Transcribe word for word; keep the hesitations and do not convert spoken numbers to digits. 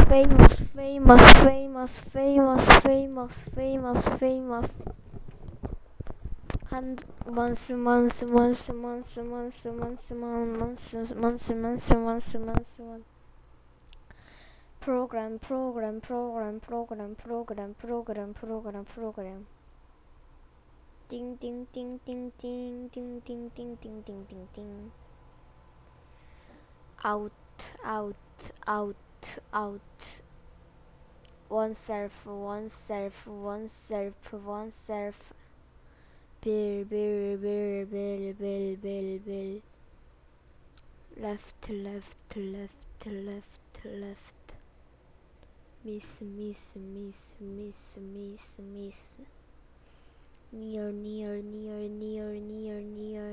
famous, famous, famous, famous, famous, famous, famous. And once, once, once, once, once, once, once, once, once, once, once, once, once. Program, program, program, program, program, program, program, program. Ding, ding, ding, ding, ding, ding, ding, ding, ding, ding, ding, ding. Out, out, out, out. One surf, one surf, one surf, one surf. Bill, bill, bill, bill, bill, bill, bill. Left, left, left, left, left. Miss, miss, miss, miss, miss, miss. Near, near, near, near, near, near.